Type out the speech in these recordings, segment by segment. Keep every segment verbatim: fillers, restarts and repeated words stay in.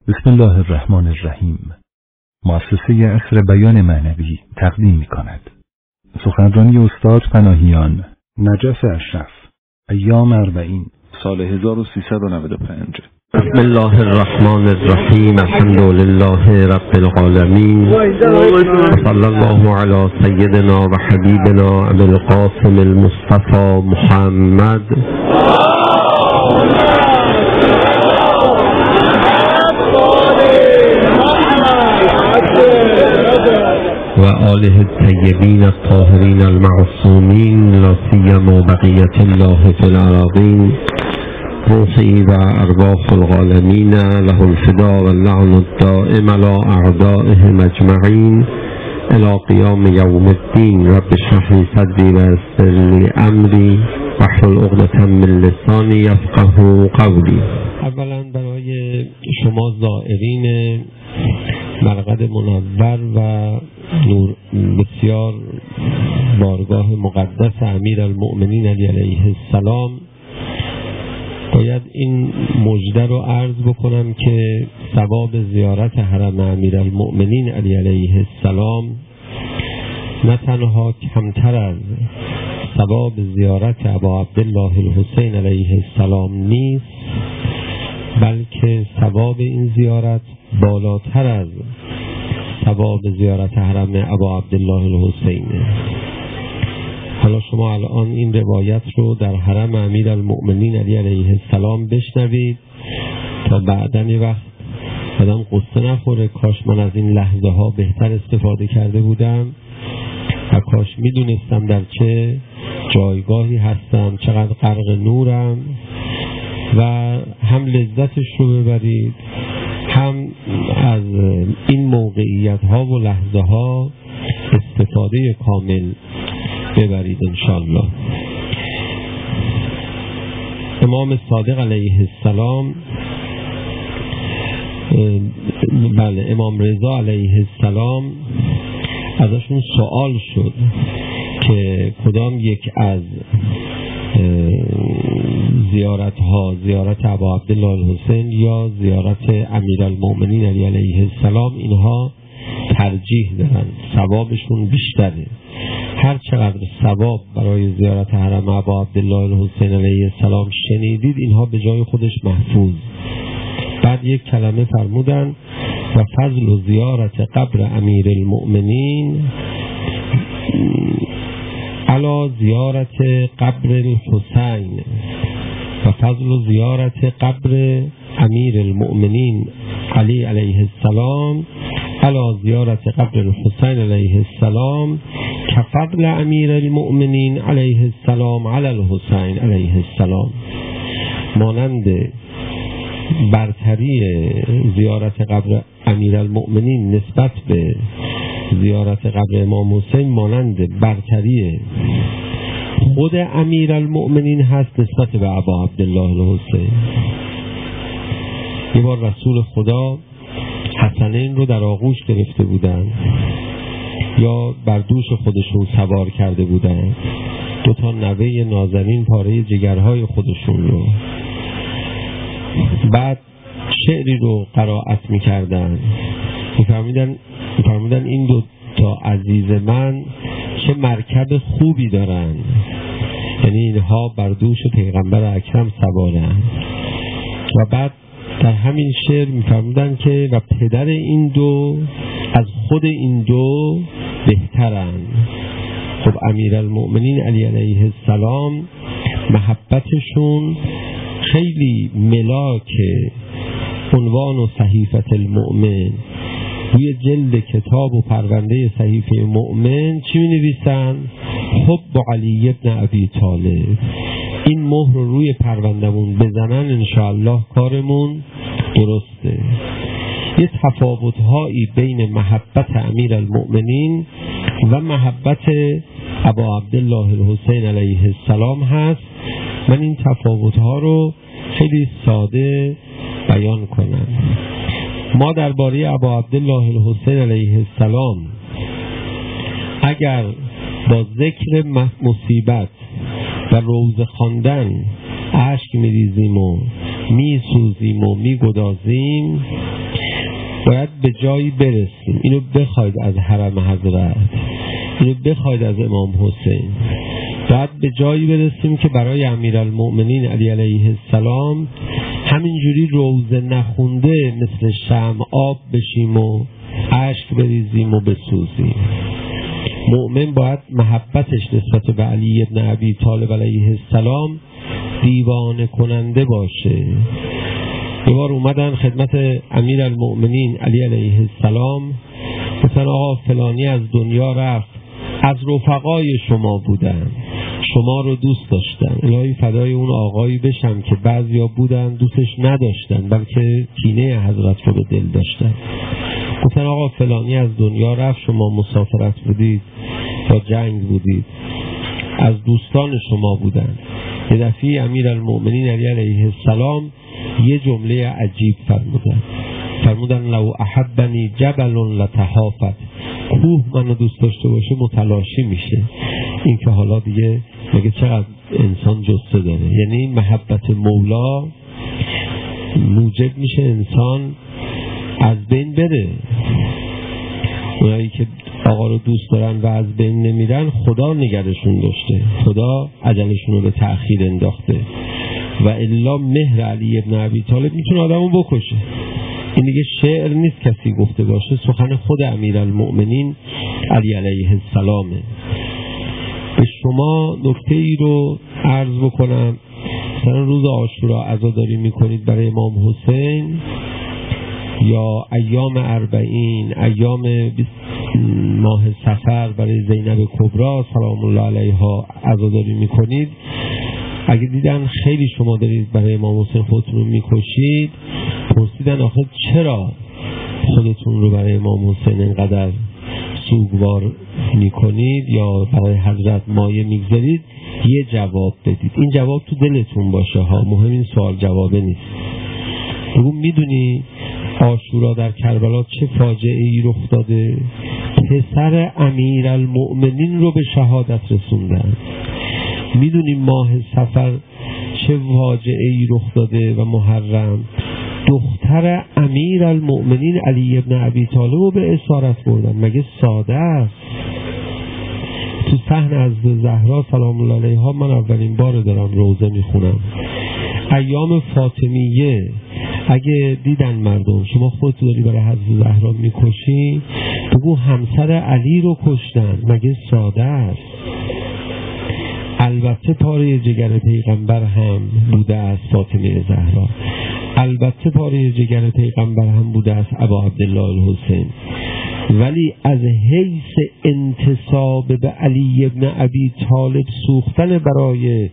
بسم الله الرحمن الرحیم. مؤسسه عصر بیان معنوی تقدیم می‌کند. سخنرانی استاد پناهیان نجف اشرف، ایام اربعین، سال هزار و سیصد و نود و پنج. بسم الله الرحمن الرحیم. الحمد لله رب العالمین، صلی الله علی سیدنا و حبیبنا ابی القاسم المصطفى محمد و آله الطیبین الطاهرین المعصومین، لا سیما بقیة الله فی الأراضین، روحی و ارواح العالمین له الفدا و اللعن الدائم على اعدائهم اجمعین الى قیام یوم الدین. رب اشرح لی صدری و یسر لی امری واحلل عقدة من لسانی یفقهوا قولی. اولا برای شما زائرین مرقد منور و نور بسیار بارگاه مقدس امیرالمؤمنین علی علیه السلام باید این مژده رو عرض بکنم که ثواب زیارت حرم امیرالمؤمنین علی علیه السلام نه تنها کمتر از ثواب زیارت ابا عبدالله الحسین علیه السلام نیست، بلکه ثواب این زیارت بالاتر از ثواب زیارت حرم ابا عبدالله الحسین. حالا شما الان این روایت رو در حرم امیرالمؤمنین علی علیه السلام بشنوید تا بعداً یه وقت آدم قصه نخوره کاش من از این لحظه ها بهتر استفاده کرده بودم و کاش میدونستم در چه جایگاهی هستم، چقدر غرق نورم، و هم لذتش رو ببرید هم از این موقعیت ها و لحظه ها استفاده کامل ببرید انشاءالله. امام صادق علیه السلام بله امام رضا علیه السلام ازشون سوال شد که کدام یک از زیارت ها، زیارت ابا عبدالله الحسین یا زیارت امیرالمؤمنین علی علیه السلام، اینها ترجیح دارن، ثوابشون بیشتره. هر چقدر ثواب برای زیارت حرم ابا عبدالله الحسین علیه السلام شنیدید، اینها به جای خودش محفوظ. بعد یک کلمه فرمودن و فضل زیارت قبر امیرالمؤمنین علی زیارت قبر الحسین و فضل زیارت قبر امیرالمؤمنین علی علیه السلام علی زیارت قبر الحسین علیه السلام کفضل امیرالمؤمنین علیه السلام علی الحسین علیه السلام. مانند برتری زیارت قبر امیرالمؤمنین نسبت به زیارت قبر امام حسین مانند برتری خود امیرالمؤمنین هست نسبت به ابا عبدالله الحسین. یه بار رسول خدا حسنین رو در آغوش گرفته بودن یا بر دوش خودشون سوار کرده بودن، دو تا نوه نازنین پاره جگرهای خودشون رو. بعد شعری رو قرائت می‌کردن، می‌فرمودن می‌فرمودن این دو تا عزیز من چه مرکب خوبی دارن، یعنی اینها بر دوش پیغمبر اکرم سوارن. و بعد در همین شعر می‌فرمودن که و پدر این دو از خود این دو بهترن. خب امیرالمؤمنین علی علیه السلام محبتشون خیلی ملاک عنوان و صحیفه المؤمن، روی جلد کتاب و پرونده صحیفه مؤمن چی می نویسن؟ حب علی ابن ابی طالب. این مهر رو روی پروندمون بزنن انشاءالله کارمون درسته. یه تفاوت‌هایی بین محبت امیرالمؤمنین و محبت ابا عبدالله الحسین علیه السلام هست. من این تفاوت‌ها رو خیلی ساده بیان کنم. ما درباره ابا عبدالله الحسین علیه السلام اگر با ذکر مصیبت و روزه خواندن اشک می‌ریزیم و میسوزیم و میگدازیم باید به جایی برسیم. اینو بخواید از حرم حضرت، اینو بخواید از امام حسین، باید به جایی برسیم که برای امیرالمؤمنین علی علیه السلام همینجوری روزه نخونده مثل شمع آب بشیم و اشک بریزیم و بسوزیم. مؤمن باید محبتش نسبت به علی ابن ابی طالب علیه السلام دیوانه کننده باشه. یه بار اومدن خدمت امیرالمؤمنین علی علیه السلام، گفتن آقا فلانی از دنیا رفت، از رفقای شما بودن، شما رو دوست داشتن. الهی فدای اون آقایی بشم که بعضیا بودن دوستش نداشتن بلکه کینه حضرت رو به دل داشتن. گفتن آقا فلانی از دنیا رفت، شما مسافرت بودید یا جنگ بودید، از دوستان شما بودن. یه دفعه امیرالمؤمنین علی علیه السلام یه جمله عجیب فرمودن، فرمودن لو احبنی جبل لتحافت، کوه منو دوست داشته باشه متلاشی میشه. این که حالا دیگه مگه چقدر انسان جسته داره. یعنی محبت مولا موجب میشه انسان از بین بره. اونایی که آقا رو دوست دارن و از بین نمیرن خدا نگرشون داشته، خدا عجلشون رو به تأخیر انداخته، و الا مهر علی ابن ابی طالب میتونه آدمو بکشه. این دیگه شعر نیست کسی گفته باشه، سخن خود امیرالمؤمنین علی علیه السلامه. به شما نکته ای رو عرض بکنم، مثلا روز عاشورا عزاداری میکنید برای امام حسین، یا ایام اربعین، ایام ماه صفر برای زینب کبرا سلام الله علیها عزاداری میکنید. اگه دیدن خیلی شما دارید برای امام حسین خودتون رو میکشید، پرسیدن آخه چرا خودتون رو برای امام حسین اینقدر سوگوار میکنید یا برای حضرت مایه میگذارید، یه جواب بدید. این جواب تو دلتون باشه ها، مهم این سوال جوابه نیست. بگو میدونی عاشورا در کربلا چه فاجعه ای رخ داده؟ پسر امیرالمؤمنین رو به شهادت رسوندن. میدونی ماه صفر چه فاجعه ای رخ داده و محرم؟ دختر امیرالمؤمنین علی ابن ابی طالب رو به اسارت بردن. مگه ساده است؟ تو صحن از زهرا سلام الله علیها من اولین بار دارم روزه میخونم. ایام فاطمیه اگه دیدن مردم شما خودت داری برای حضرت زهرا میکشی، بگو همسر علی رو کشتن. مگه ساده است؟ البته پاره جگر پیغمبر هم بوده است فاطمه زهرا، البته پاره جگر پیغمبر هم بوده است ابا عبدالله الحسین، ولی از حیث انتساب به علی ابن ابی طالب سوختن برای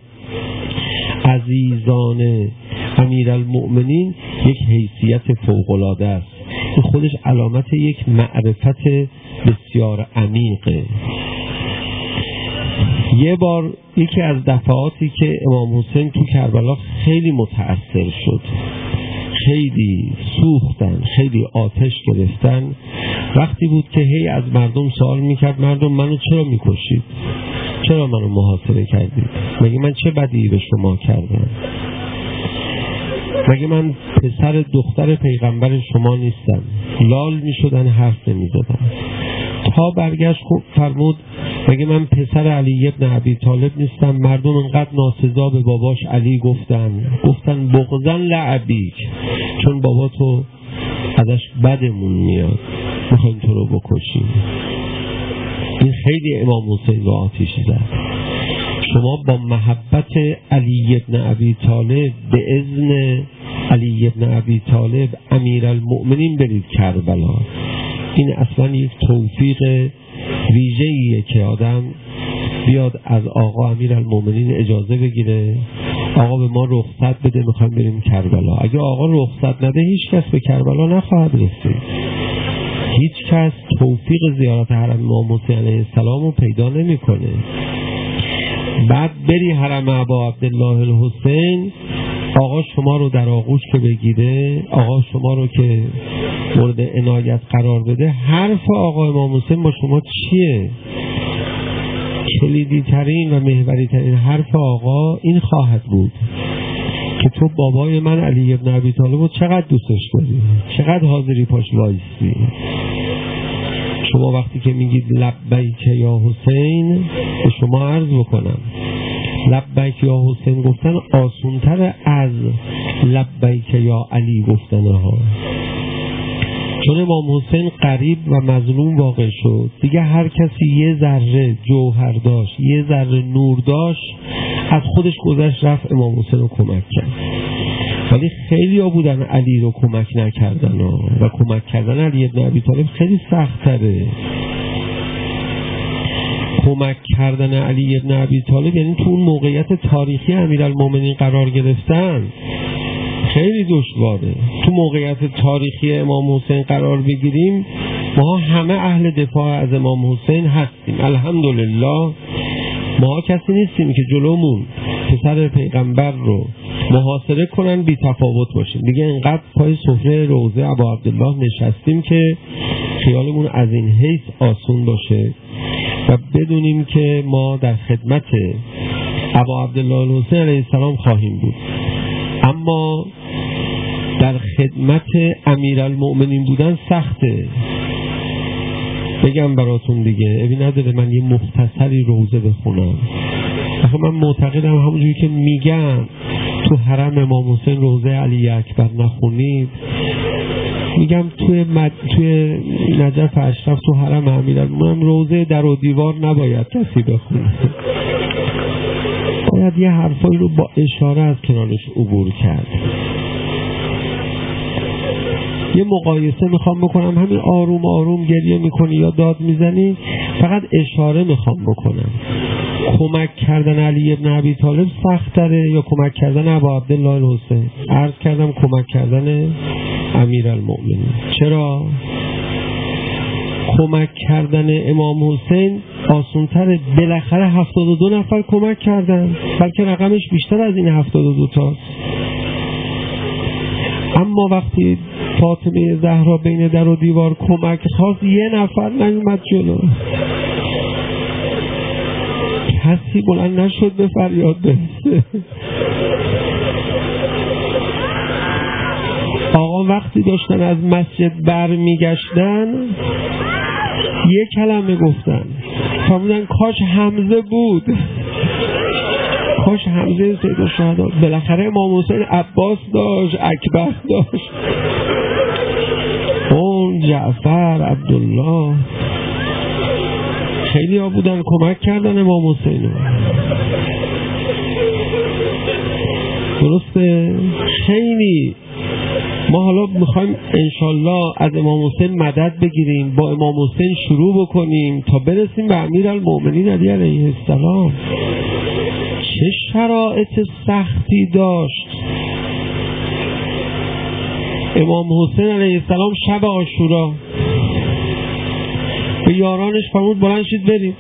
عزیزان امیرالمؤمنین یک حیثیت فوق‌العاده است. این خودش علامت یک معرفت بسیار عمیقه. یه بار یکی از دفعاتی که امام حسین تو کربلا خیلی متأثر شد، خیلی سوختن، خیلی آتش گرفتن، وقتی بود که هی از مردم سوال میکرد مردم منو چرا میکشید؟ چرا منو محاصره کردید؟ مگه من چه بدی به شما کردم؟ مگه من پسر دختر پیغمبر شما نیستم؟ لال میشدن، حرف نمیزدن. تا برگشت فرمود مگه من پسر علی ابن ابی طالب نیستم؟ مردم انقدر ناسزا به باباش علی گفتن، گفتن بغضن لعبیک، چون بابا تو ازش بدمون میاد میخوایم تو رو بکشیم. این خیلی امام حسین رو آتیش زد. شما با محبت علی ابن ابی طالب به اذن علی ابن ابی طالب امیرالمؤمنین برید کربلا. این اصلا یک توفیق ویژه‌ایه که آدم بیاد از آقا امیرالمؤمنین اجازه بگیره، آقا به ما رخصت بده میخوایم بریم کربلا. اگه آقا رخصت نده هیچ کس به کربلا نخواهد رسید. هیچ کس توفیق زیارت حرم امام حسین علیه السلام رو پیدا نمیکنه. بعد بری حرم ابا عبدالله الحسین، آقا شما رو در آغوش که بگیره، آقا شما رو که مورد عنایت قرار بده، حرف آقا امام حسین با شما چیه؟ کلیدی ترین و محوری ترین حرف آقا این خواهد بود که تو بابای من علی ابن ابی طالب رو چقدر دوستش داری، چقدر حاضری پاش وایسی. شما وقتی که میگید لبیک یا حسین، به شما عرض بکنم لبیک یا حسین گفتن آسونتر از لبیک یا علی گفتن ها. چون امام حسین قریب و مظلوم واقع شد، دیگه هر کسی یه ذره جوهر داشت، یه ذره نور داشت، از خودش گذشت رفت امام حسین رو کمک کرد. ولی خیلی ها بودن علی رو کمک نکردن ها. و کمک کردن علی ابن ابی طالب خیلی سخت تره. کمک کردن علی ابن ابی طالب یعنی تو اون موقعیت تاریخی امیرالمومنین قرار گرفتن خیلی دشواره. تو موقعیت تاریخی امام حسین قرار بگیریم، ما همه اهل دفاع از امام حسین هستیم الحمدلله. ما کسی نیستیم که جلومون پسر پیغمبر رو محاصره کنن بی تفاوت باشیم. دیگه اینقدر پای سفره روضه ابا عبدالله نشستیم که خیالمون از این حیث آسون باشه و بدونیم که ما در خدمت ابا عبدالله الحسین علیه السلام خواهیم بود. اما در خدمت امیرالمؤمنین بودن سخته. بگم براتون دیگه، ابی نداره من یه مختصری روزه بخونم. آخه من معتقدم همونجوری که میگن تو حرم امام حسین روزه علی اکبر نخونید، میگم توی مد... توی نجف اشرف تو حرم امیرالمؤمنین روزه در و دیوار نباید کسی بخونه. باید یه حرفایی رو با اشاره از کنارش عبور کرد. یه مقایسه میخوام بکنم، همین آروم آروم گریه میکنی یا داد میزنی، فقط اشاره میخوام بکنم. کمک کردن علی ابن ابی طالب سخت تره یا کمک کردن ابا عبدالله الحسین؟ عرض کردم کمک کردن امیرالمؤمنین. چرا؟ کمک کردن امام حسین آسان تره. بالاخره هفتاد و دو نفر کمک کردن، بلکه رقمش بیشتر از این هفتاد و دو تاست. اما وقتی فاطمه زهرا بین در و دیوار کمک خواست، یه نفر نیومد جلو، کسی بلند نشد به فریاد برسه. آقا وقتی داشتن از مسجد برمیگشتن یه کلمه گفتن، فرمودن کاش حمزه بود، کاش حمزه سید الشهدا. بالاخره امام حسین عباس داشت، اکبر داشت، اون جعفر، عبدالله، خیلی ها بودن کمک کردن امام حسین. درسته؟ خیلی. ما حالا میخوایم انشالله از امام حسین مدد بگیریم، با امام حسین شروع بکنیم تا برسیم به امیرالمؤمنین علی علیه السلام. چه شرایط سختی داشت امام حسین علیه السلام شب عاشورا. به یارانش فرمود بلند شید بریم،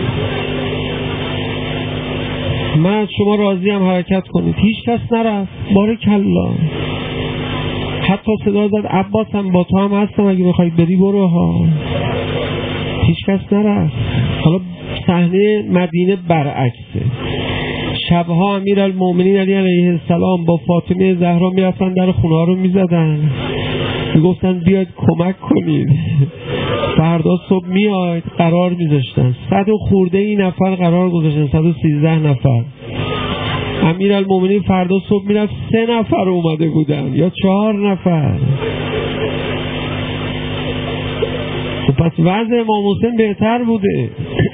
من از شما راضی هم حرکت کنید. هیچ کس نرفت. بارکالله. حتی صدا زد عباس هم با تو هم هستم، اگه بخواید بری برو ها. هیچ کس نرفت. حالا صحنه مدینه برعکسه. شبها امیرالمؤمنین علی علیه السلام با فاطمه زهرا میرفتن در خونه ها رو میزدن، میگفتن بیاید کمک کنید، فردا صبح میاید. قرار میذاشتن. صد و خورده این نفر قرار گذاشتن، صد و سیزده نفر. امیرالمؤمنین فردا صبح میرفت، سه نفر اومده بودن یا چهار نفر. و پس وضع امام حسین بهتر بوده.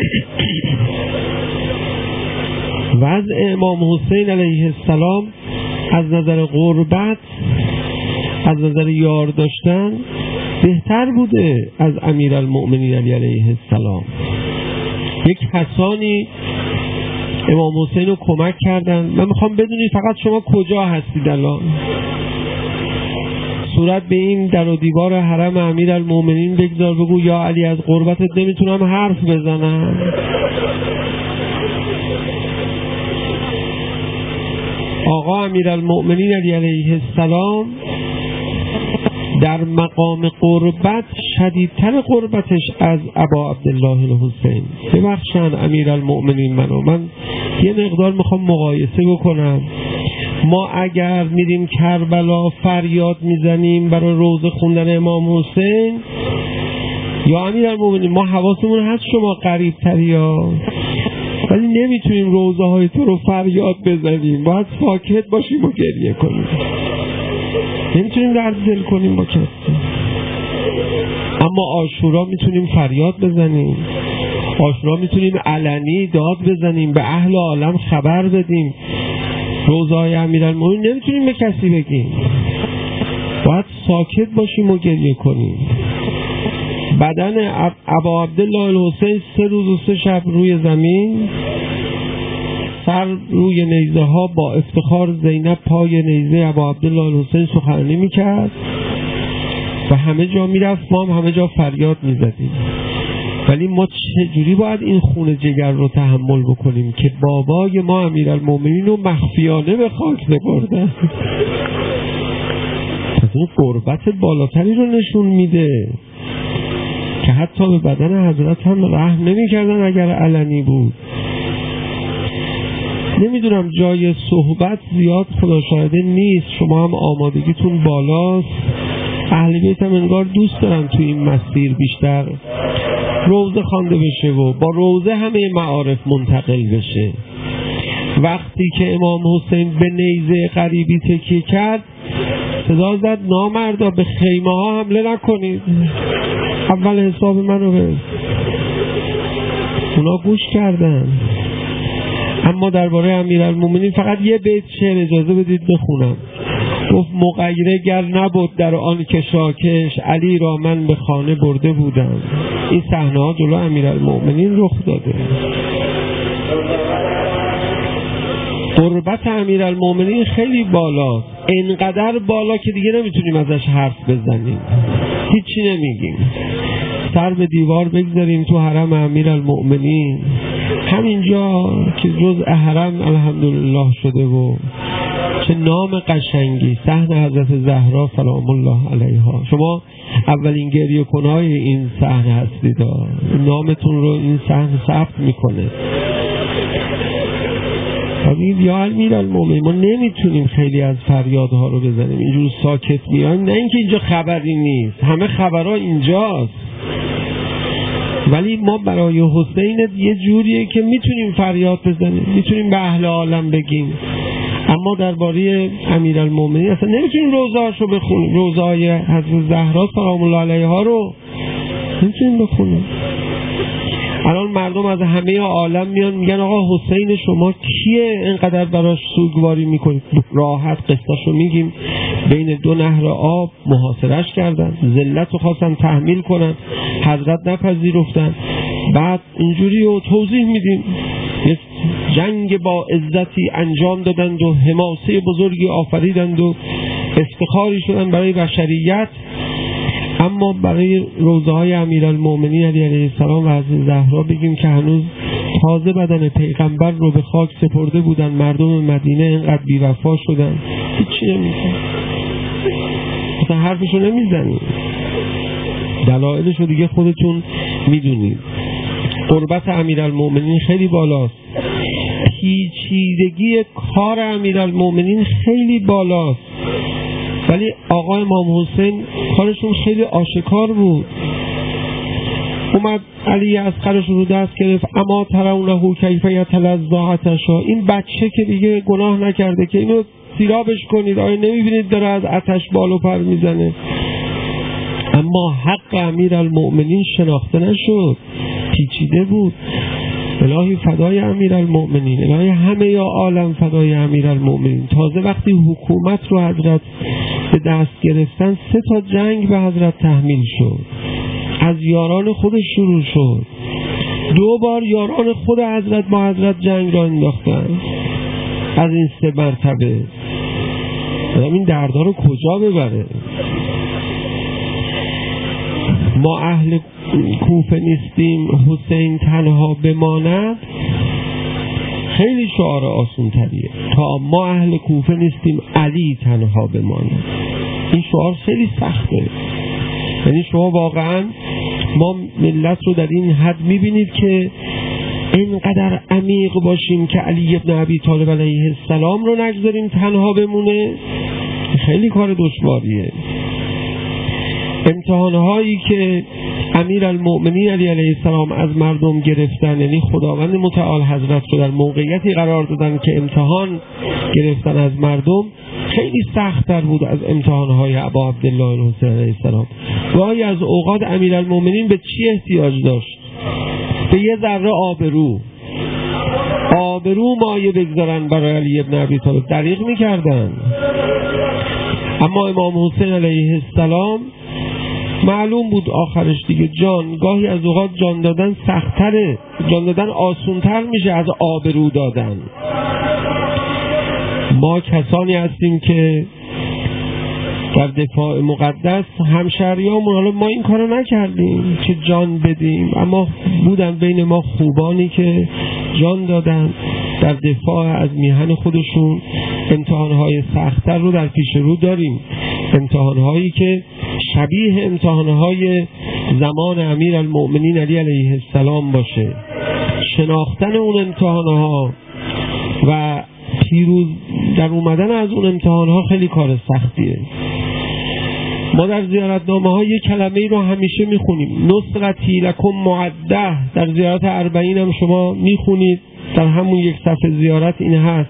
وضع امام حسین علیه السلام از نظر قربت، از نظر یار داشتن بهتر بوده از امیرالمؤمنین علی علیه السلام. یک کسانی امام حسین رو کمک کردن. من میخوام بدونید فقط شما کجا هستید الان. صورت به این در و دیوار حرم امیرالمؤمنین بگذار، بگو یا علی از قربتت نمیتونم حرف بزنم. آقا امیرالمؤمنین علی علیه السلام در مقام قربت شدیدتر قربتش از ابا عبدالله الحسین. ببخشن امیرالمؤمنین منو، من یه مقدار میخوام مقایسه بکنم. ما اگر میریم کربلا فریاد میزنیم برای روزه خوندن امام حسین، یا امیرالمومنین ما حواسمون هست شما قریب تری ها، ولی نمیتونیم روزه های تو رو فریاد بزنیم، باید ساکت باشیم و گریه کنیم، نمیتونیم درد دل کنیم با کسی. اما عاشورا میتونیم فریاد بزنیم، عاشورا میتونیم علنی داد بزنیم، به اهل عالم خبر بدیم. روزه های امیرالمومنین نمیتونیم به کسی بگیم، باید ساکت باشیم و گریه کنیم. بدن ابا عبدالله الحسین سه روز و سه شب روی زمین، سر روی نیزه ها، با افتخار زینب پای نیزه ابا عبدالله الحسین سخنرانی میکرد و همه جا میرفت، ما هم همه جا فریاد میزدیم. ولی ما چجوری باید این خون جگر رو تحمل بکنیم که بابای ما امیرالمومنین رو مخفیانه به خاک سپردن؟ پس این قربت بالاتری رو نشون میده که حتی به بدن حضرت هم رحم نمی کردن اگر علنی بود. نمیدونم جای صحبت زیاد خدا شاهده نیست، شما هم آمادگیتون بالاست، اهل بیت هم انگار دوست دارن تو این مسیر بیشتر روزه خوانده بشه و با روزه همه معارف منتقل بشه. وقتی که امام حسین به نیزه غریبی تکیه کرد صدا زد نامردا به خیمه ها حمله نکنید، اول حساب منو بز. اونا گوش کردن. اما درباره امیرالمومنین فقط یه بیت شعر اجازه بدید بخونم. گفت مغیره گر نبود در آن کشاکش، علی را من به خانه برده بودم. این صحنه ها جلو امیرالمومنین رخ داده. قربت امیرالمومنین خیلی بالاست، اینقدر بالا که دیگه نمیتونیم ازش حرف بزنیم، هیچی نمیگیم، سر به دیوار بگذاریم تو حرم امیرالمومنین، همینجا که جزء حرم الحمدلله شده و چه نام قشنگی، صحن حضرت زهرا سلام الله علیها. شما اولین گریه کنای این صحنه هستید، نامتون رو این صحنه ثبت میکنه. یا امیرالمومنین ما نمیتونیم خیلی از فریادها رو بزنیم، اینجور ساکت میایم، نه اینکه اینجا خبری نیست، همه خبرها اینجاست، ولی ما برای حسین یه جوریه که میتونیم فریاد بزنیم، میتونیم به اهل عالم بگیم. اما درباره امیرالمومنین اصلا نمیتونیم روزهاشو بخونیم، روزهای حضرت زهرا سلام الله علیها رو نمیتونیم بخونیم. الان مردم از همه عالم میان میگن آقا حسین شما کیه اینقدر براش سوگواری میکنید؟ راحت قصهشو میگیم، بین دو نهر آب محاصرش کردن، ذلت رو خواستن تحمیل کنن، حضرت نپذیرفتن، بعد اینجوری رو توضیح میدیم، یه جنگ با عزتی انجام دادند و حماسه بزرگی آفریدند و افتخاری شدن برای بشریت. اما برای روزه های امیرالمومنین علی علیه السلام و حضرت زهرا بگیم که هنوز تازه بدن پیغمبر رو به خاک سپرده بودن، مردم مدینه اینقدر بی‌وفا شدن، هیچی نمیگن، مثلا حرفشو نمیزنیم، دلایلشو دیگه خودتون میدونید. قربت امیرالمومنین خیلی بالاست، پیچیدگی کار امیرالمومنین خیلی بالاست، ولی آقا امام حسین کارشون خیلی آشکار بود. اومد علی اصغرش رو دست گرفت، اما ترونه کیف یتلظی عطشا، این بچه که دیگه گناه نکرده که اینو سیرابش کنید، آیا نمیبینید داره از عطش بالو پر میزنه؟ اما حق امیرالمومنین شناخته نشد، پیچیده بود. الهی فدای امیرالمومنین، الهی همه یا عالم فدای امیرالمومنین. تازه وقتی حکومت رو حضرت به دست گرفتن سه تا جنگ به حضرت تحمیل شد، از یاران خودش شروع شد، دو بار یاران خود حضرت با حضرت جنگ را انداختن. از این سه مرتبه این دردها رو کجا ببره؟ ما اهل کوفه نیستیم حسین تنها بماند، خیلی شعار آسون تریه تا ما اهل کوفه نیستیم علی تنها بماند. این شعار خیلی سخته، یعنی شما واقعا ما ملت رو در این حد میبینید که اینقدر عمیق باشیم که علی ابن ابی طالب علیه السلام رو نگذاریم تنها بمونه، خیلی کار دشواریه. امتحانهایی که امیرالمؤمنین علی علیه السلام از مردم گرفتن، یعنی خداوند متعال حضرت رو در موقعیتی قرار دادن که امتحان گرفتن از مردم، خیلی سخت‌تر بود از امتحانهای ابا عبدالله الحسین علیه السلام. گاهی از اوقات امیرالمؤمنین به چی احتیاج داشت؟ به یه ذره آبرو آبرو مایه بگذارن برای علی ابن ابی طالب، دریغ میکردن. اما امام حسین علیه السلام معلوم بود آخرش دیگه جان، گاهی از اوقات جان دادن سخت‌تره، جان دادن آسونتر میشه از آبرو دادن. ما کسانی هستیم که در دفاع مقدس همشهریامون، حالا ما این کارو نکردیم که جان بدیم، اما بودن بین ما خوبانی که جان دادن در دفاع از میهن خودشون. امتحانهای سخت‌تر رو در پیش رو داریم، امتحانهایی که شبیه امتحانهای زمان امیرالمؤمنین علی علیه السلام باشه. شناختن اون امتحانها و پیروز در اومدن از اون امتحانها خیلی کار سختیه. ما در زیارتنامه ها یک کلمه ای رو همیشه میخونیم، نصرتی لکم معده. در زیارت اربعین هم شما میخونید، در همون یک صفحه زیارت این هست.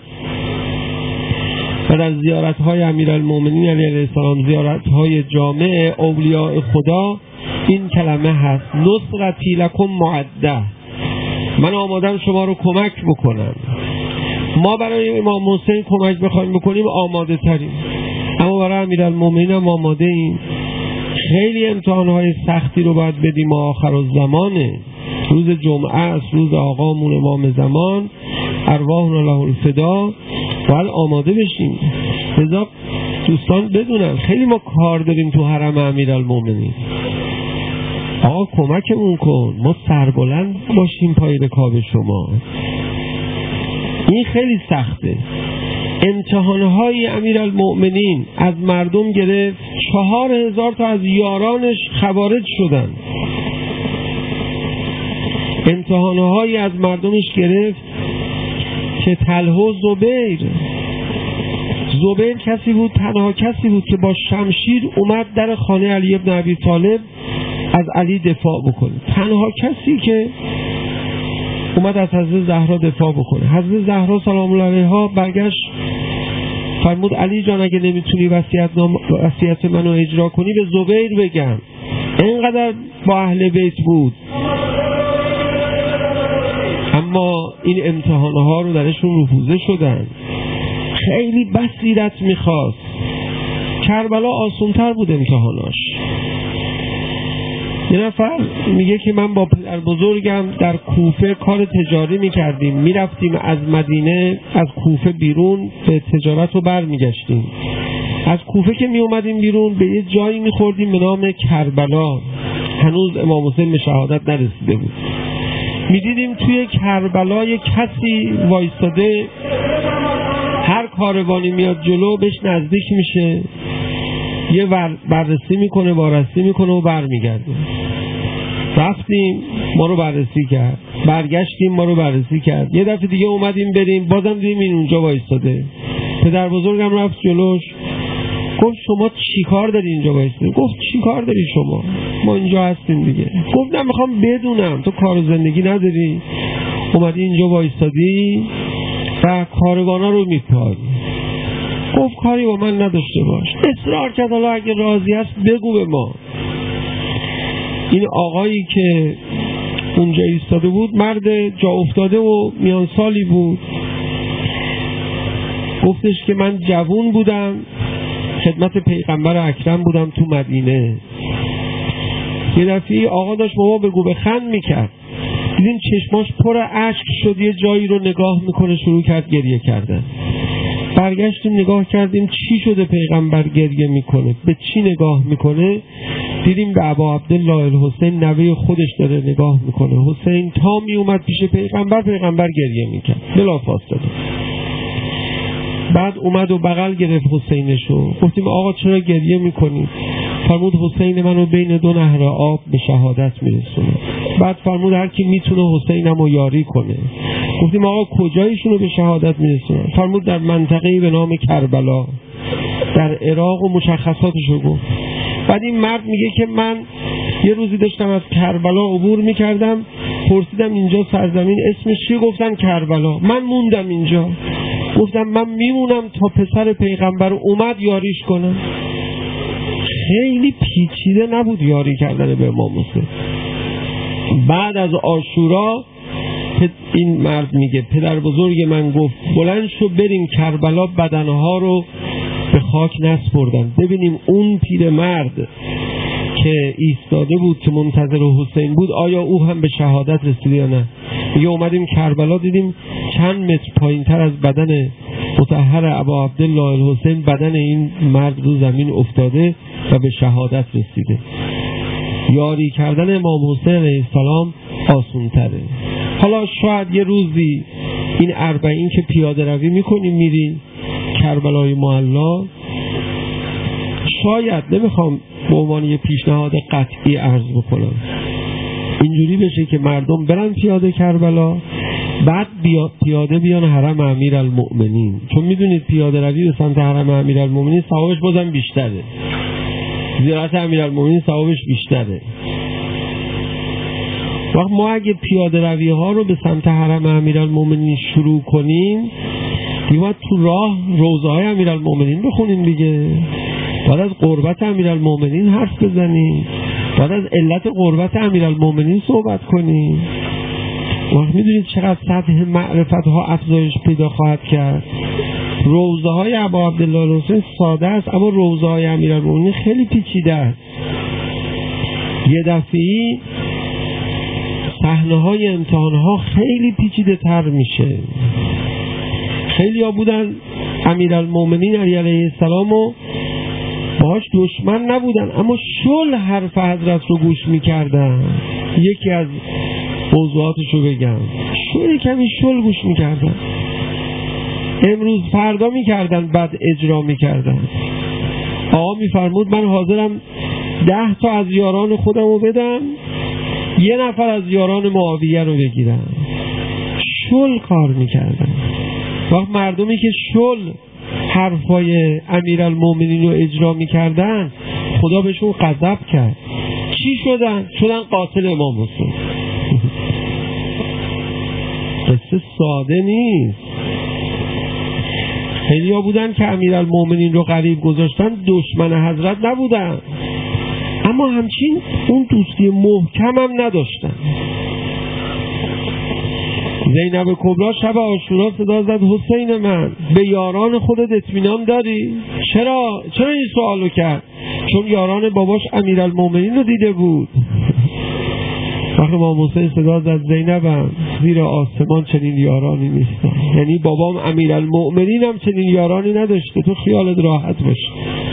و در زیارت های امیرالمؤمنین علیه السلام، زیارت های جامع اولیاء خدا، این کلمه هست، نصرتی لکم معده. من آمادم شما رو کمک بکنم. ما برای امام حسین کمک بخوایم بکنیم آماده تریم، اما برای امیرالمؤمنین هم آماده ایم. خیلی امتحانهای سختی رو باید بدیم. آخر الزمانه، روز جمعه است، روز آقامون امام زمان ارواحنا له الفدا، باید آماده بشیم. لذا دوستان بدونن خیلی ما کار داریم تو حرم امیرالمؤمنین. آقا کمکمون کن، ما سربلند باشیم پای رکاب شما. این خیلی سخته. امتحانهای امیرالمؤمنین از مردم گرفت، چهار هزار تا از یارانش خوارج شدن. امتحانهایی از مردمش گرفت که طلحه و زبیر زبیر کسی بود، تنها کسی بود که با شمشیر اومد در خانه علی ابن ابی طالب از علی دفاع بکنه. تنها کسی که اومد از حضرت زهرا دفاع بکنه. حضرت زهرا سلام الله علیها برگشت فرمود علی جان اگه نمیتونی وصیت نام وصیت منو اجرا کنی به زبیر بگم. اینقدر با اهل بیت بود، اما این امتحانها رو درشون رفوزه شدن. خیلی بصیرت میخواست. کربلا آسونتر بود امتحاناش. یه نفر میگه که من با پدر بزرگم در کوفه کار تجاری میکردیم، میرفتیم از مدینه از کوفه بیرون به تجارت رو بر میگشتیم. از کوفه که میومدیم بیرون به یه جایی میخوردیم به نام کربلا، هنوز امام حسین به شهادت نرسیده بود. میدیدیم توی کربلا یه کسی وایستاده، هر کاروانی میاد جلو بهش نزدیک میشه، یه بررسی میکنه، وارسی میکنه و برمیگرده. رفتیم ما رو بررسی کرد، برگشتیم ما رو بررسی کرد، یه دفعه دیگه اومدیم بریم بازم دیدیم این اونجا وایستاده. پدر بزرگم رفت جلوش گفت شما چی کار داری اینجا وایستادی؟ گفت چی کار داری شما؟ ما اینجا هستیم دیگه. گفت نه میخوام بدونم تو کار و زندگی نداری اومدی اینجا وایستادی و کاروانا رو میپایی. گفت کاری با من نداشته باش. اصرار کرد حالا اگه راضی هست بگو به ما. این آقایی که اونجا ایستاده بود مرد جا افتاده و میان سالی بود. گفتش که من جوون بودم، خدمت پیغمبر اکرم بودم تو مدینه. یه دفعه آقا داشت بابا بگو بخند میکرد، دیدیم چشماش پر اشک شد، یه جایی رو نگاه میکنه شروع کرد گریه کردن. برگشتیم نگاه کردیم چی شده پیغمبر گریه میکنه، به چی نگاه میکنه؟ دیدیم به ابا عبدالله الحسین نوه خودش داره نگاه میکنه. حسین تا میومد پیش پیغمبر پیغمبر گریه میکرد بلا فاصله. بعد اومد و بغل گرفت حسینشو. گفتیم آقا چرا گریه میکنی؟ فرمود حسین منو بین دو نهر آب به شهادت میرسونه. بعد فرمود هر کی میتونه حسینمو یاری کنه. گفتیم آقا کجایشونو به شهادت میرسونه؟ فرمود در منطقه‌ای به نام کربلا در عراق و مشخصاتشو گفت. بعد این مرد میگه که من یه روزی داشتم از کربلا عبور میکردم، پرسیدم اینجا سرزمین اسمش چیه؟ گفتن کربلا. من موندم اینجا، گفتم من میمونم تا پسر پیغمبر اومد یاریش کنم. خیلی پیچیده نبود یاری کردن به امام حسین. بعد از عاشورا این مرد میگه پدر بزرگ من گفت بلند شو بریم کربلا بدنها رو به خاک نسپردن، ببینیم اون پیرمرد که ایستاده بود که منتظر حسین بود آیا او هم به شهادت رسیده یا نه. میگه اومدیم کربلا دیدیم چند متر پایین تر از بدن مطهر ابا عبدالله الحسین بدن این مرد رو زمین افتاده و به شهادت رسیده. یاری کردن امام حسین علیه السلام آسون تره. حالا شاید یه روزی این اربعین که پیاده روی میکنیم میریم کربلای معلا، شاید نمیخوام به عنوان یه پیشنهاد قطعی عرض بکنم اینجوری بشه که مردم برن پیاده کربلا، بعد بیا پیاده بیان حرم امیرالمؤمنین، چون میدونید پیاده روی به سمت حرم امیرالمؤمنین ثوابش بازم بیشتره، زیارت امیرالمؤمنین ثوابش بیشتره. وقت ما اگه پیاده روی ها رو به سمت حرم امیرالمؤمنین شروع کنیم دیگه تو راه روضه های امیرالمؤمنین بخونیم دیگه، بعد از قربت امیرالمؤمنین حرف بزنیم، بعد از علت قربت امیرالمؤمنین صحبت کنیم. وقت میدونید چقدر سطح معرفت ها افزایش پیدا خواهد کرد. روضه های ابا عبدالله الحسین ساده است، اما روضه های امیرالمؤمنین خیلی پیچیده است. یه دفعی صحنه های امتحان ها خیلی پیچیده تر میشه. خیلی ها بودن امیرالمؤمنین علی علیه السلام و باهاش دشمن نبودن، اما شل حرف حضرت رو گوش میکردن. یکی از موضوعاتشو بگم، شل کمی شل گوش میکردن، امروز فردا میکردن، بعد اجرا میکردن. آقا میفرمود من حاضرم ده تا از یاران خودم رو بدم، یه نفر از یاران معاویه رو بگیرم. شل کار میکردن. وقت مردمی که شل حرفای امیرالمؤمنین رو اجرا میکردن خدا بهشون غضب کرد. چی شدن؟ شدن قاتل امام حسین. قصه ساده نیست. خیلی ها بودن که امیرالمؤمنین رو غریب گذاشتن، دشمن حضرت نبودن، اما همچین اون دوستی محکم هم نداشتن. زینب کبرا شب عاشورا صدا زد حسین من به یاران خودت اطمینان داری؟ چرا؟ چرا این سوالو کرد؟ چون یاران باباش امیرالمؤمنین رو دیده بود. وقتی امام حسین صدا زد زینبم زیر آسمان چنین یارانی نیستن، یعنی بابام امیرالمؤمنین هم چنین یارانی نداشته، تو خیالت راحت باشه.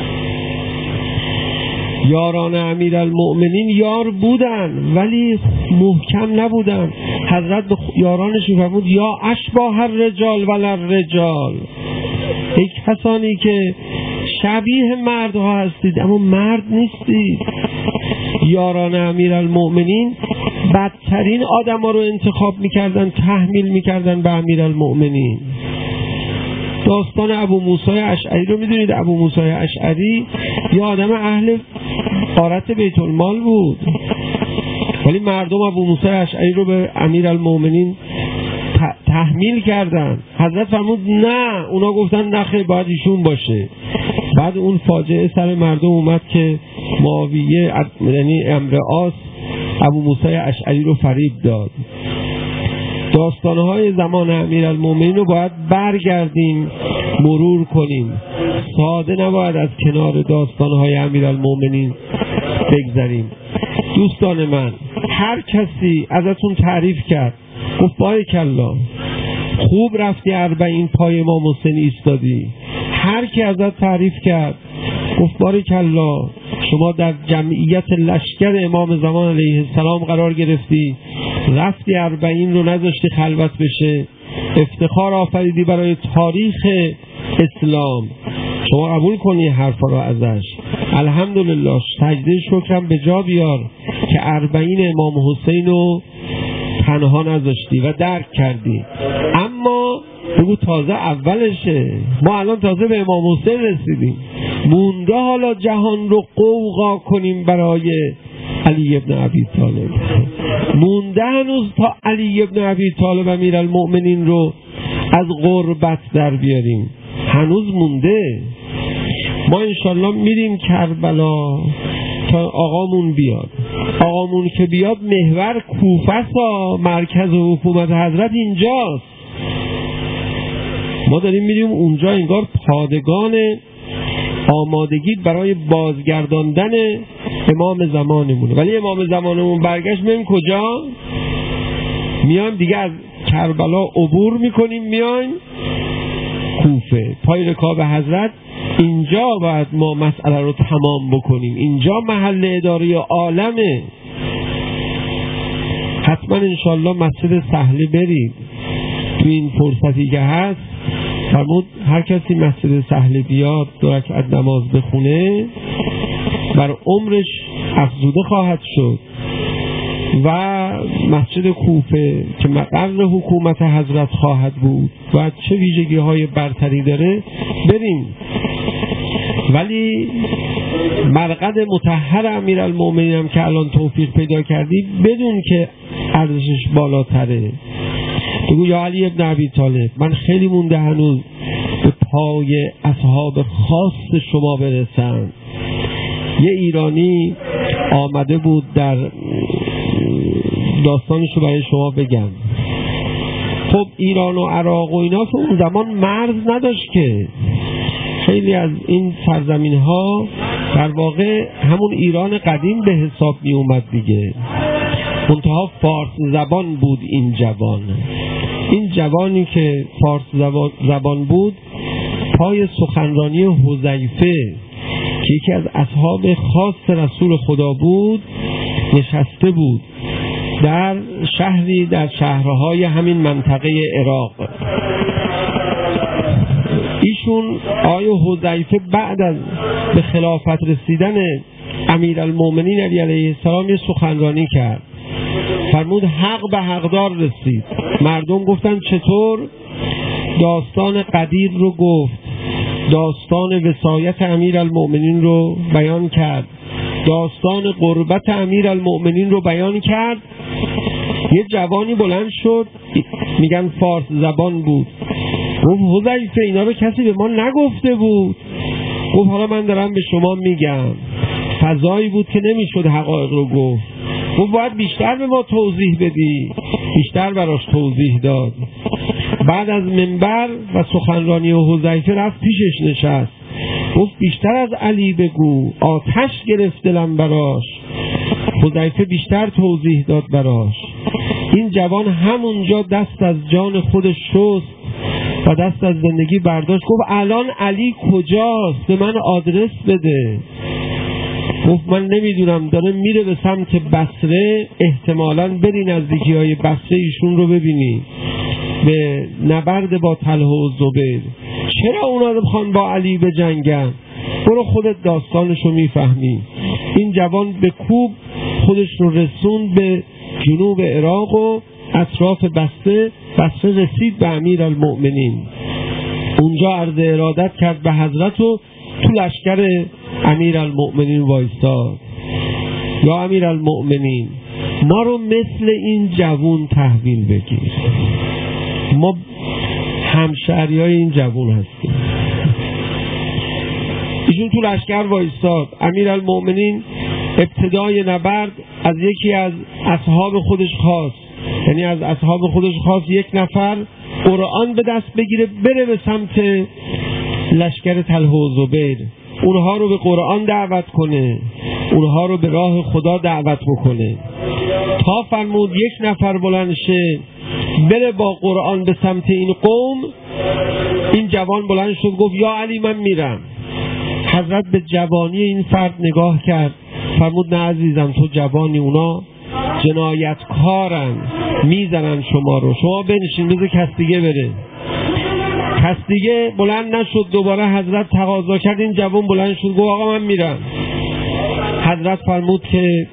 یاران امیرالمؤمنین یار بودن ولی محکم نبودن. حضرت به یارانش فرمود یا اشباح الرجال ولا الرجال، ای کسانی که شبیه مردها هستید اما مرد نیستید. یاران امیرالمؤمنین بدترین آدم ها رو انتخاب میکردن، تحمیل میکردن به امیرالمؤمنین. داستان ابو موسی اشعری رو میدونید. ابو موسی اشعری یه آدم اهل غارت بیت المال بود، ولی مردم ابو موسی اشعری رو به امیرالمؤمنین تحمیل کردن. حضرت فرمود نه، اونا گفتن نخیر باید ایشون باشه. بعد اون فاجعه سر مردم اومد که معاویه یعنی امر عاص ابو موسی اشعری رو فریب داد. داستانهای زمان امیرالمؤمنین رو باید برگردیم مرور کنیم، ساده نباید از کنار داستانهای امیرالمؤمنین بگذریم. دوستان من، هر کسی ازتون تعریف کرد گفت بارکالله خوب رفتی اربعین پای امام حسین ایستادی، هر کی ازت تعریف کرد گفت بارکالله شما در جمعیت لشکر امام زمان علیه السلام قرار گرفتی، رفتی اربعین رو نذاشتی خلوت بشه، افتخار آفریدی برای تاریخ اسلام. شما قبول کنی حرفا رو ازش. الحمدلله، سجده شکرم به جا بیار که اربعین امام حسین رو تنها نذاشتی و درک کردی. اما بگو تازه اولشه، ما الان تازه به امام حسین رسیدیم، مونده حالا جهان رو قوقا کنیم برای علی ابن ابی طالب. مونده هنوز تا علی ابن ابی طالب امیرالمؤمنین رو از غربت در بیاریم، هنوز مونده. ما انشالله میریم کربلا تا آقامون بیاد. آقامون که بیاد محور کوفه سا، مرکز حکومت حضرت اینجاست. ما داریم میریم اونجا، انگار پادگان آمادگی برای بازگرداندن امام زمانمونه. ولی امام زمانمون برگشت، میایم کجا؟ میایم دیگه از کربلا عبور میکنیم، میایم کوفه، پای رکاب حضرت. اینجا باید ما مسئله رو تمام بکنیم، اینجا محل اداره عالمه. حتما انشالله مسجد سهلی برید تو این فرصتی که هست. فرمود هر کسی مسجد سهلی بیاد دو رکعت نماز بخونه بر عمرش افزوده خواهد شد. و مسجد کوفه که مقر حکومت حضرت خواهد بود و چه ویژگی های برتری داره بریم. ولی مرقد مطهر امیرالمؤمنین هم که الان توفیق پیدا کردی، بدون که ارزشش بالاتره. بگو یا علی ابن ابی طالب، من خیلی مونده هنوز به پای اصحاب خاص شما برسم. یه ایرانی آمده بود، در داستانشو برای شما بگم. خب ایران و عراق و اینا که اون زمان مرز نداشت که، خیلی از این سرزمین ها در واقع همون ایران قدیم به حساب می اومد دیگه. منتها فارس زبان بود این جوان. این جوانی که فارس زبان بود پای سخنرانی حذیفه که یکی از اصحاب خاص رسول خدا بود نشسته بود در شهری در شهرهای همین منطقه عراق. ایشون آیه حذیفه بعد از به خلافت رسیدن امیرالمؤمنین علی علیه السلام یه سخنرانی کرد. فرمود حق به حقدار رسید. مردم گفتن چطور؟ داستان قدیر رو گفت، داستان وصایت امیرالمؤمنین رو بیان کرد، داستان قربت امیرالمؤمنین رو بیان کرد. یه جوانی بلند شد، میگن فارس زبان بود، گفت حذیفه اینا رو کسی به ما نگفته بود. گفت حالا من دارم به شما میگم. فضایی بود که نمیشد حقایق رو گفت. گفت باید بیشتر به ما توضیح بدی. بیشتر براش توضیح داد. بعد از منبر و سخنرانی و حذیفه رفت پیشش نشست، گفت بیشتر از علی بگو، آتش گرفت دلم براش. حذیفه بیشتر توضیح داد براش. این جوان همونجا دست از جان خودش شست و دست از زندگی برداشت. گفت الان علی کجاست؟ به من آدرس بده. گفت من نمیدونم، داره میره به سمت بصره، احتمالاً بری نزدیکی های بصره ایشون رو ببینی به نبرد با طلحه و زبیر. چرا اونا بخوان با علی بجنگن؟ برو خودت داستانشو میفهمی. این جوان به کوب خودش رو رسوند به جنوب عراق و اطراف بصره. بصره رسید به امیرالمؤمنین، اونجا عرض ارادت کرد به حضرت و تو لشکر امیرالمؤمنین وایستاد. یا امیرالمؤمنین، ما رو مثل این جوون تحویل بگیر، ما همشهریای این جوون هستیم. ایشون تو لشکر وایستاد. امیرالمؤمنین ابتدای نبرد از یکی از اصحاب خودش خواست، یعنی از اصحاب خودش خواست یک نفر قرآن به دست بگیره بره به سمت لشکر طلحه و زبیر، اونها رو به قرآن دعوت کنه، اونها رو به راه خدا دعوت بکنه. تا فرمود یک نفر بلند شه بره با قرآن به سمت این قوم. این جوان بلند شد گفت یا علی من میرم. حضرت به جوانی این فرد نگاه کرد، فرمود نه عزیزم، تو جوانی، اونا جنایتکارن، میزنن شما رو، شما بنشین بذار کس دیگه بره. پس دیگه بلند نشد. دوباره حضرت تقاضا کرد. این جوان بلند شد گفت آقا من میرم. حضرت فرمود که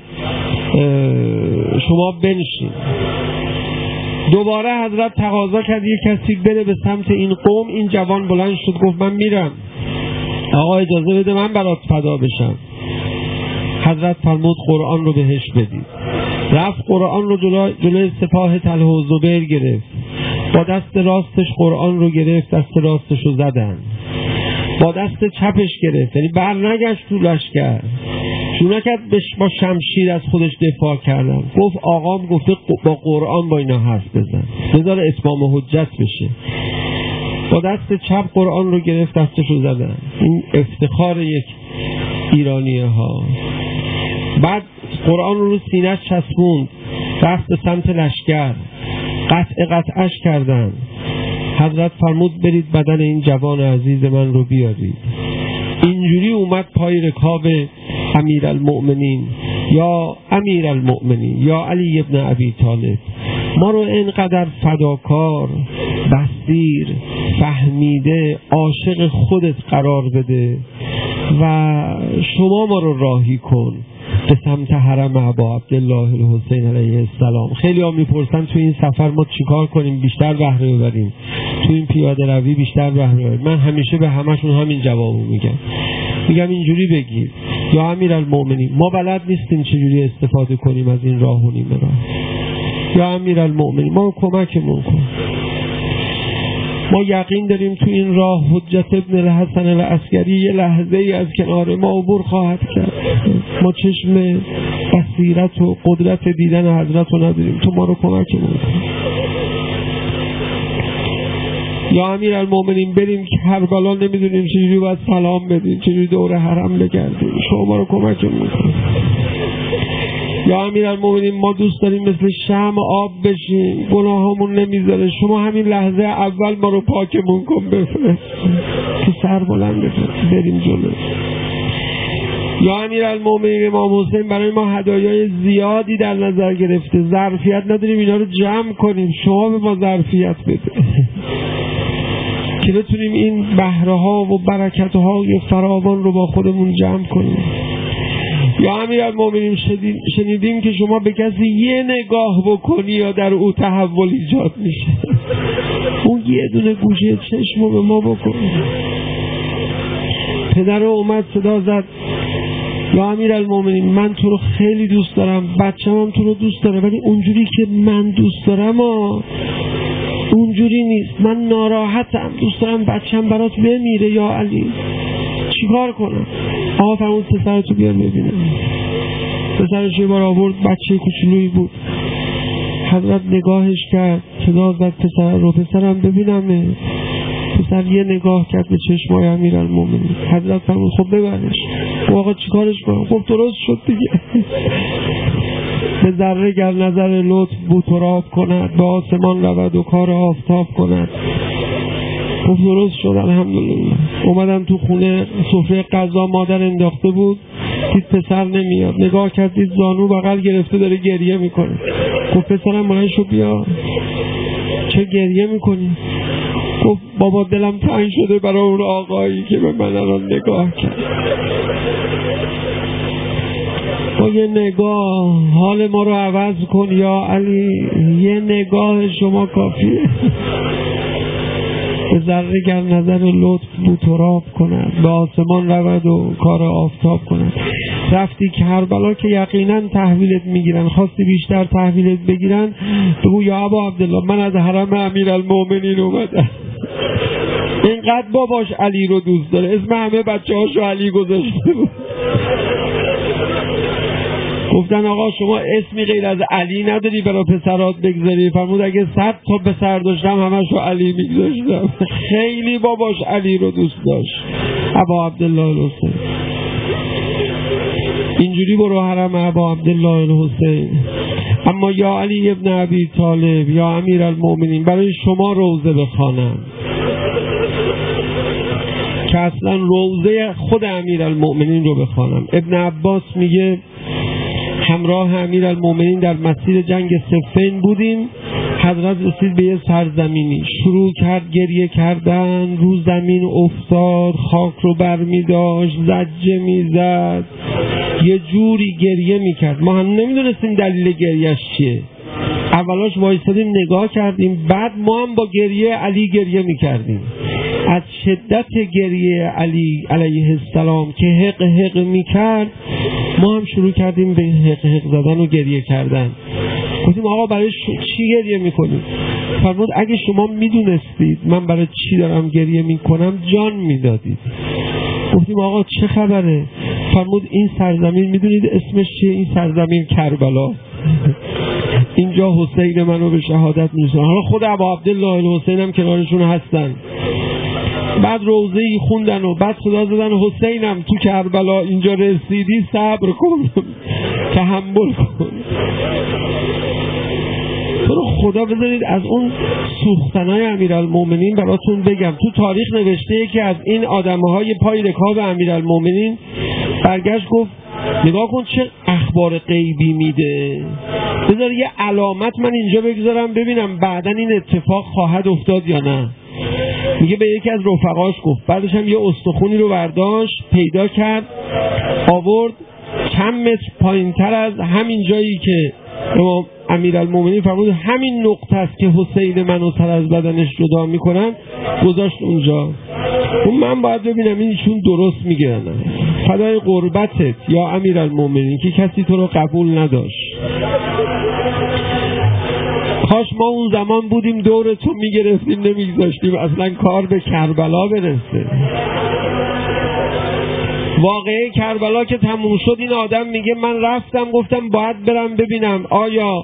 شما بنشین. دوباره حضرت تقاضا کرد یک کسی بره به سمت این قوم. این جوان بلند شد گفت من میرم. آقا اجازه بده من برات فدا بشم. حضرت فرمود قرآن رو بهش بدید. رفت قرآن رو جلو جلوی سپاه طلحه و زبیر گرفت. با دست راستش قرآن رو گرفت، دست راستش رو زدن. با دست چپش گرفت، یعنی بر نگشت تو لشکر. شروع نکرد با شمشیر از خودش دفاع کردن. گفت آقام گفته با قرآن با اینا حرف بزن، بذار اتمام حجت بشه. با دست چپ قرآن رو گرفت، دستش رو زدن. این افتخار یک ایرانیه ها. بعد قرآن رو رو سینه‌اش چسبوند، رفت به سمت لشکر. قطع قطعش کردن. حضرت فرمود برید بدن این جوان عزیز من رو بیارید. اینجوری اومد پای رکاب امیرالمؤمنین، یا امیرالمؤمنین یا علی ابن ابی طالب، ما رو اینقدر فداکار، بصیر، فهمیده، عاشق خودت قرار بده و شما ما رو راهی کن به سمت حرم ابا عبدالله الحسین علیه السلام. خیلی ها میپرسن تو این سفر ما چیکار کنیم بیشتر بهره ببریم، تو این پیاده روی بیشتر بهره ببریم. من همیشه به همشون همین جوابو میگم. میگم اینجوری بگیر یا امیرالمؤمنین ما بلد نیستیم چجوری استفاده کنیم از این راه و نیمه راه. یا امیرالمؤمنین ما کمکمون کن. ما یقین داریم تو این راه حجت ابن الحسن العسکری یه لحظه ای از کنار ما عبور خواهد کرد. ما چشم بصیرت و قدرت دیدن حضرت رو نداریم، تو ما رو کمکمون کن. یا امیرالمؤمنین بریم که کربلا نمیدونیم چجوری باید سلام بدیم، چجوری دور حرم بگردیم، شما ما رو کمکمون کن. یا امیرالمؤمنین ما دوست داریم مثل شمع آب بشیم، گناهامون نمیذاره، شما همین لحظه اول ما رو پاکمون کن، بفرست که سر بلند بفرست بریم جلو. یا امیرالمؤمنین امام حسین برای ما هدایای زیادی در نظر گرفته، ظرفیت نداریم اینا رو جمع کنیم، شما به ما ظرفیت بده که بتونیم این بهره ها و برکت های فراوان رو با خودمون جمع کنیم. یا امیرالمؤمنین شنیدیم که شما به کسی یه نگاه بکنی یا در او تحول ایجاد میشه، اون یه دونه گوشه چشم رو به ما بکن. پدر اومد صدا زد یا امیرالمؤمنین من تو رو خیلی دوست دارم، بچه‌م هم تو رو دوست داره، ولی اونجوری که من دوست دارم ها اونجوری نیست، من ناراحتم، دوست دارم بچه‌م برات بمیره یا علی، چیکار کنم؟ آقا فرمود پسرتو بیار ببینم. پسرش یه بار آورد، بچه کوچولویی بود. حضرت نگاهش کرد، صدا زد پسر رو، پسرم ببینمه. پسر یه نگاه کرد به چشمای امیرالمؤمنین. حضرت فرمود خب ببرش. آقا چیکارش کنم؟ خب درست شد دیگه. به ذره گر نظر لطف بو تراب کند، به آسمان رود و کار آفتاب کند. خب درست شد الحمدلله. اومدم تو خونه، سفره غذا مادر انداخته بود، دید پسر نمیاد، نگاه کرد دید زانو بغل گرفته داره گریه میکنه. گفت پسرم بلند شو بیا، چه گریه میکنی؟ گفت بابا دلم تنگ شده برای اون آقایی که به من الان نگاه کرد. با یه نگاه حال ما رو عوض کن یا علی، یه نگاه شما کافیه. به ذره گر نظر لطف بو تراب کند، به آسمان رود و کار آفتاب کند. رفتی کربلا که یقینا تحویلت میگیرن، خواستی بیشتر تحویلت بگیرن بگو یا ابا عبدالله من از حرم امیرالمؤمنین اومدم. اینقدر باباش علی رو دوست داره، اسم همه بچه هاشو علی گذاشته بود. گفتن آقا شما اسمی غیر از علی نداری برای پسرات بگذاری؟ فرمود اگه صد تا پسر داشتم همشو علی میگذاشتم. خیلی باباش علی رو دوست داشت، ابا عبدالله الحسین. اینجوری برو حرم ابا عبدالله الحسین. اما یا علی ابن ابی طالب یا امیرالمؤمنین برای شما روضه بخوانم که اصلا روضه خود امیرالمؤمنین رو بخوانم. ابن عباس میگه همراه امیرالمؤمنین در مسیر جنگ صفین بودیم، حضرت رسید به یه سرزمینی، شروع کرد گریه کردن، رو زمین افتاد، خاک رو برمی داشت، زجه می زد، یه جوری گریه می کرد. ما هم نمیدونستیم دلیل گریهش چیه. اولاش وایسادیم نگاه کردیم، بعد ما هم با گریه علی گریه می کردیم. از شدت گریه علی علیه السلام که حق حق می کرد، ما هم شروع کردیم به حق حق زدن و گریه کردن. گفتیم آقا برای چی گریه می کنیم؟ فرمود اگه شما می دونستید من برای چی دارم گریه می کنم جان می دادید. گفتیم آقا چه خبره؟ فرمود این سرزمین میدونید اسمش چیه؟ این سرزمین کربلا. اینجا حسین منو به شهادت میرسونه. حالا خود ابا عبدالله الحسین هم کنارشون هستن. بعد روضه‌ای خوندن و بعد صدا زدن حسینم تو کربلا اینجا رسیدی، صبر کن، تحمل کن. تو خدا بذارید از اون سوختنای امیرالمومنین براتون بگم. تو تاریخ نوشته که از این آدمهای پای رکاب امیرالمومنین برگشت گفت نگاه کن چه اخبار غیبی میده، بذار یه علامت من اینجا بگذارم ببینم بعدن این اتفاق خواهد افتاد یا نه. میگه به یکی از رفقاش گفت، بعدش هم یه استخونی رو برداشت پیدا کرد آورد چند متر پایین تر از همین جایی که امام امیرالمومنین فرمود همین نقطه است که حسین منو سر از بدنش جدا میکنن، گذاشت اونجا. اون من باید ببینم اینشون درست میگن. فدای قربتت یا امیرالمومنین که کسی تو رو قبول نداشت. کاش ما اون زمان بودیم دور تو میگرفتیم نمیگذاشتیم اصلا کار به کربلا برسه. واقعه کربلا که تموم شد این آدم میگه من رفتم گفتم باید برم ببینم آیا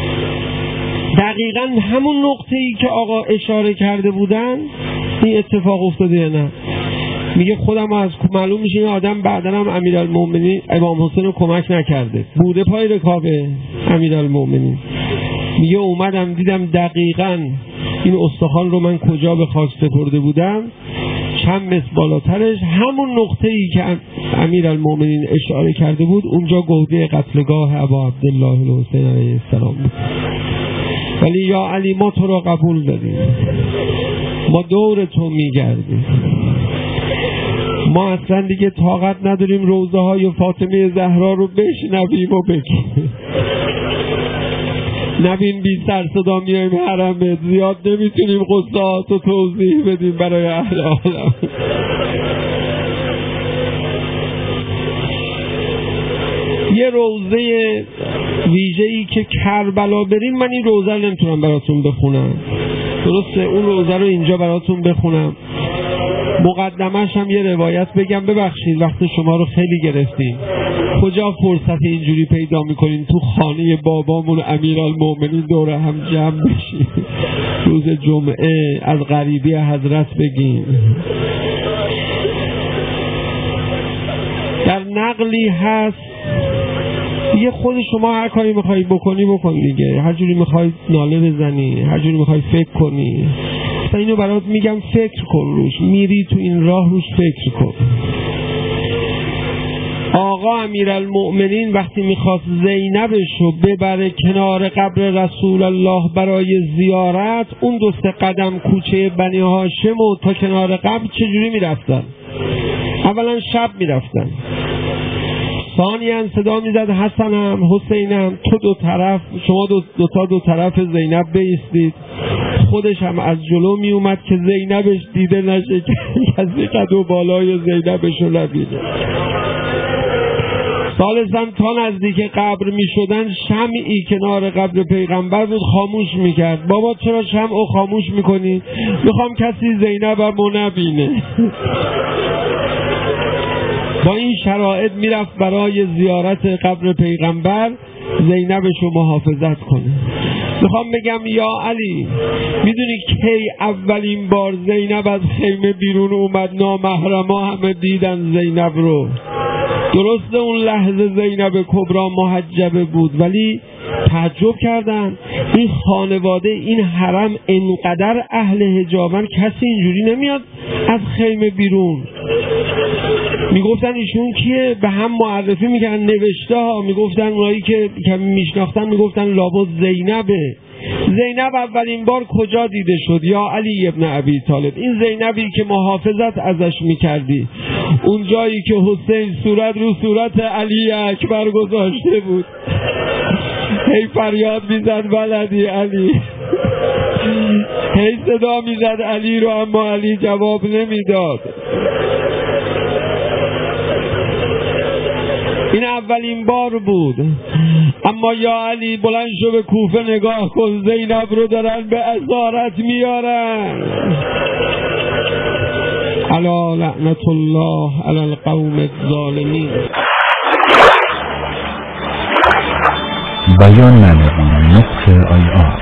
دقیقا همون نقطه‌ای که آقا اشاره کرده بودن این اتفاق افتاده یا نه. میگه خودم از معلوم میشه این آدم بعدن هم امیرالمومنین امام حسین رو کمک نکرده، بوده پای رکاب امیرالمومنین. میگه اومدم دیدم دقیقاً این استخوان رو من کجا به خاک سپرده بودم، چند متر بالاترش همون نقطه‌ای که امیرالمومنین اشاره کرده بود اونجا گوده قتلگاه ابا عبدالله الحسین علیه السلام بود. ولی یا علی ما تو رو قبول داریم، ما دور تو میگردیم، ما اصلا دیگه طاقت نداریم روضه های فاطمه زهرا رو بشنویم و بگیم. نبین بی سر صدا میایم حرمت، زیاد نمیتونیم قصات و توضیح بدیم برای اهل عالم. یه روضه ویژه‌ای که کربلا بریم، من این روضه رو نمیتونم براتون بخونم، درسته؟ اون روضه رو اینجا براتون بخونم، مقدمش هم یه روایت بگم. ببخشید وقت شما رو خیلی گرفتیم. کجا فرصت اینجوری پیدا میکنین تو خانه بابامون امیرالمومنین دور هم جمع بشیم روز جمعه از غریبی حضرت بگیم. در نقلی هست دیگه خود شما هر کاری میخوایی بکنی بکنی دیگه، هر جوری میخوای ناله بزنی، هر جوری میخوای فکر کنی. مثلا اینو برات میگم فکر کن روش، میری تو این راه روش فکر کن. آقا امیرالمؤمنین وقتی میخواست زینبش رو ببره کنار قبر رسول الله برای زیارت، اون دو سه قدم کوچه بنی هاشم و تا کنار قبر چجوری میرفتن؟ اولا شب میرفتن، ثانیاً صدا میزد حسنم حسینم تو دو طرف، شما دو, دو تا دو طرف زینب بایستید. خودش هم از جلو می اومد که زینبش دیده نشه، کسی قد و بالای زینبش رو نبینه. ثالثاً تا نزدیک قبر می شدن شمعی کنار قبر پیغمبر بود خاموش می کرد. بابا چرا شمع رو خاموش می کنی؟ میخوام کسی زینبم رو نبینه. با این شرایط میرفت برای زیارت قبر پیغمبر زینبش رو محافظت کنه. میخوام بگم یا علی، میدونی کی اولین بار زینب از خیمه بیرون اومد؟ نامحرما همه دیدن زینب رو. درسته اون لحظه زینب کبرا محجبه بود، ولی تعجب کردن این خانواده این حرم انقدر اهل حجابن، کسی اینجوری نمیاد از خیمه بیرون. میگفتن ایشون کیه؟ به هم معرفی میکردن، نوشته ها میگفتن، اونایی که کمی میشناختن میگفتن لابد زینبه. زینب اولین بار کجا دیده شد؟ یا علی ابن ابی طالب، این زینبی که محافظت ازش میکردی، اون جایی که حسین صورت رو صورت علی اکبر گذاشته بود، هی فریاد میزد ولدی علی، هی صدا میزد علی رو، اما علی جواب نمیداد. این اولین بار بود. اما یا علی بلند شو به کوفه نگاه کن، زینب رو دارن به اسارت میارن. الا لعنت الله علی القوم الظالمین. بیان معنوی نقطه آی آر